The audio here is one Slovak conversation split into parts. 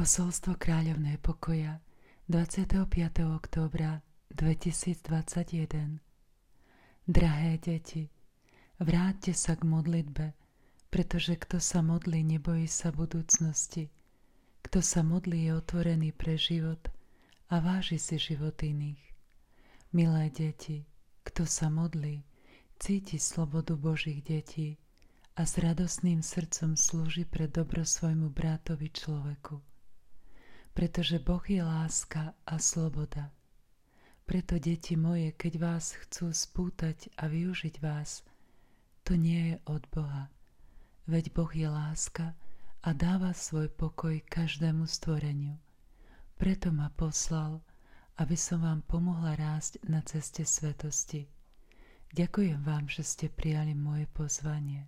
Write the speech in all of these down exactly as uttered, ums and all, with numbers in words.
Posolstvo kráľovnej pokoja dvadsiateho piateho októbra dvetisícdvadsaťjeden. Drahé deti, vráťte sa k modlitbe, pretože kto sa modlí, nebojí sa budúcnosti. Kto sa modlí, je otvorený pre život a váži si život iných. Milé deti, kto sa modlí, cíti slobodu Božích detí a s radosným srdcom slúži pre dobro svojmu bratovi človeku. Pretože Boh je láska a sloboda. Preto, deti moje, keď vás chcú spútať a využiť vás, to nie je od Boha. Veď Boh je láska a dáva svoj pokoj každému stvoreniu. Preto ma poslal, aby som vám pomohla rásť na ceste svetosti. Ďakujem vám, že ste prijali moje pozvanie.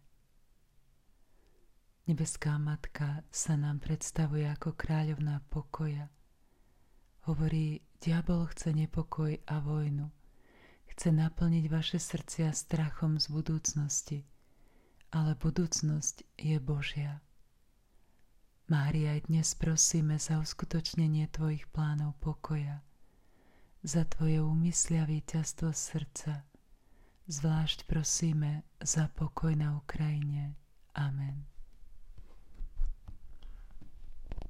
Nebeská Matka sa nám predstavuje ako kráľovná pokoja. Hovorí, diabol chce nepokoj a vojnu. Chce naplniť vaše srdcia strachom z budúcnosti. Ale budúcnosť je Božia. Mária, aj dnes prosíme za uskutočnenie tvojich plánov pokoja, za tvoje úmysly a víťazstvo srdca. Zvlášť prosíme za pokoj na Ukrajine. Amen.